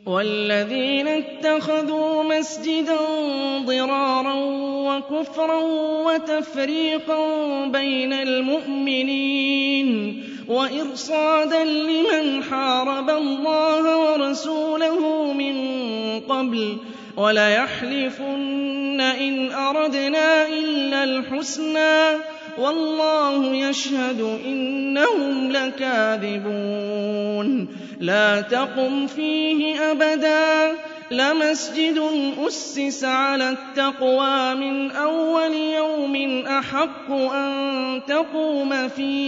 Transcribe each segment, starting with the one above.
وَالَّذِينَ اتَّخَذُوا مَسْجِدًا ضِرَارًا وَكُفْرًا وَتَفْرِيقًا بَيْنَ الْمُؤْمِنِينَ وَإِرْصَادًا لِّمَنْ حَارَبَ اللَّهَ وَرَسُولَهُ مِن قَبْلُ وَلَيَحْلِفُنَّ إِنْ أَرَدْنَا إِلَّا الْحُسْنَىٰ وَاللَّهُ يَشْهَدُ إِنَّهُمْ لَكَاذِبُونَ لَا تَقُمْ فِيهِ أَبَدًا لَّمَسْجِدٌ أُسِّسَ عَلَى التَّقْوَىٰ مِنْ أَوَّلِ يَوْمٍ أَحَقُّ أَن تَقُومَ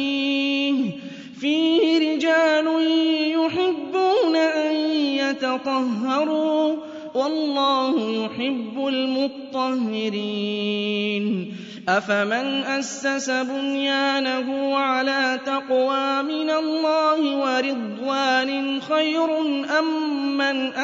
فِيهِ رِجَالٌ يُحِبُّونَ أَن يَتَطَهَّرُوا وَاللَّهُ يُحِبُّ الْمُطَّهِّرِينَ أَفَمَنْ أَسَّسَ بُنْيَانَهُ عَلَىٰ تَقْوَىٰ مِنَ اللَّهِ وَرِضْوَانٍ خَيْرٌ أَم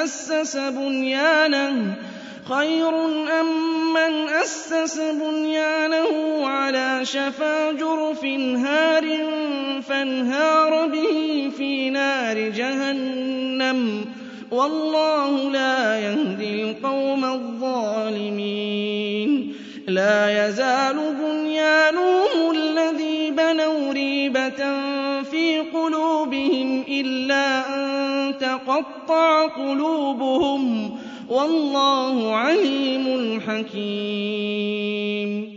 مَّنْ أَسَّسَ بُنْيَانَهُ عَلَىٰ شَفَا جُرُفٍ هَارٍ فَانْهَارَ بِهِ فِي نَارِ جَهَنَّمَ ۗ وَاللَّهُ لَا يَهْدِي الْقَوْمَ الظَّالِمِينَ لَا يَزَالُ بُنْيَانُهُمُ الَّذِي بَنَوْا رِيبَةً فِي قُلُوبِهِمْ إِلَّا أَن تَقَطَّعَ قُلُوبُهُمْ ۗ وَاللَّهُ عَلِيمٌ حَكِيمٌ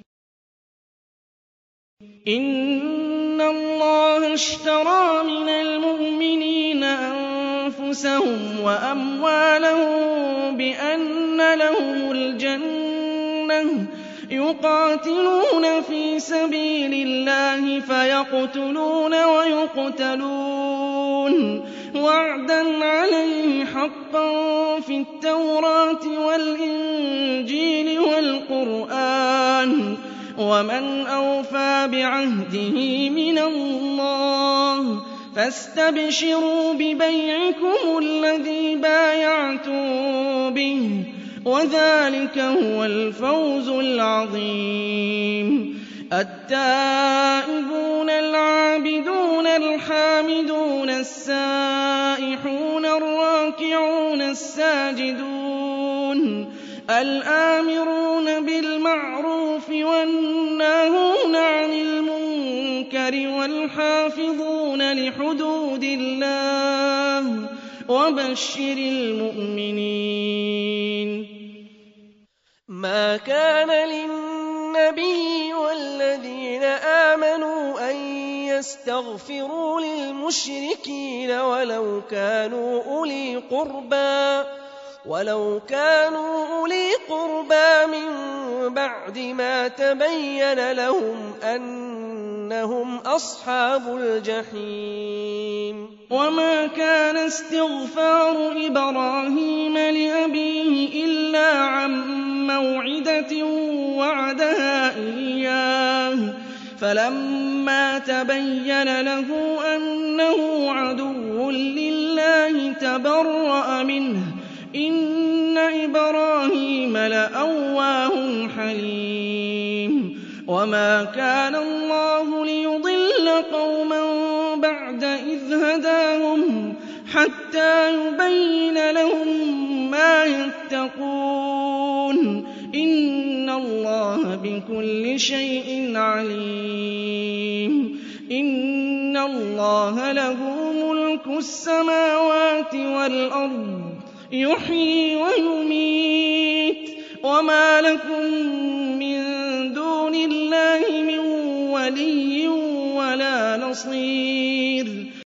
إِنَّ اللَّهَ اشْتَرَىٰ مِنَ الْمُؤْمِنِينَ أَنفُسَهُمْ وَأَمْوَالَهُم بِأَنَّ لَهُمُ الْجَنَّةَ يُقَاتِلُونَ فِي سَبِيلِ اللَّهِ فَيَقْتُلُونَ وَيُقْتَلُونَ وَعْدًا عَلَيْهِ حَقًّا فِي التَّوْرَاةِ وَالْإِنجِيلِ وَالْقُرْآنِ ۚ وَمَنْ أَوْفَىٰ بِعَهْدِهِ مِنَ اللَّهِ ۚ فَاسْتَبْشِرُوا بِبَيْعِكُمُ الَّذِي بَايَعْتُم بِهِ ۚ وَذَٰلِكَ هُوَ الْفَوْزُ الْعَظِيمُ التَّائِبُونَ الْعَابِدُونَ الْحَامِدُونَ السَّائِحُونَ الرَّاكِعُونَ السَّاجِدُونَ الْآمِرُونَ بِالْمَعْرُوفِ وَالنَّاهُونَ عَنِ الْمُنكَرِ وَالْحَافِظُونَ لِحُدُودِ اللَّهِ ۗ وَبَشِّرِ الْمُؤْمِنِينَ مَا كَانَ لِلنَّبِيِّ وَالَّذِينَ آمَنُوا أَن يَسْتَغْفِرُوا لِلْمُشْرِكِينَ وَلَوْ كَانُوا أُولِي قُرْبَىٰ مِن بَعْدِ مَا تَبَيَّنَ لَهُمْ أَنَّهُمْ أَصْحَابُ الْجَحِيمِ وَمَا كَانَ اسْتِغْفَارُ إِبْرَاهِيمَ لِأَبِيهِ إِلَّا عَن مَّوْعِدَةٍ وَعَدَهَا إِيَّاهُ ۖ فَلَمَّا تَبَيَّنَ لَهُ أَنَّهُ عَدُوٌّ لِّلَّهِ تَبَرَّأَ مِنْهُ ۚ إِنَّ إِبْرَاهِيمَ لَأَوَّاهٌ حَلِيمٌ وَمَا كَانَ اللَّهُ لِيُضِلَّ قَوْمًا بَعْدَ إِذْ هَدَاهُمْ حَتَّىٰ يُبَيِّنَ لَهُم مَّا يَتَّقُونَ ۚ إِنَّ اللَّهَ بِكُلِّ شَيْءٍ عَلِيمٌ إِنَّ اللَّهَ لَهُ مُلْكُ السَّمَاوَاتِ وَالْأَرْضِ يُحْيِي وَيُمِيتُ ۚ وَمَا لَكُم مِّن دُونِ اللَّهِ مِن وَلِيٍّ وَلَا نَصِيرٍ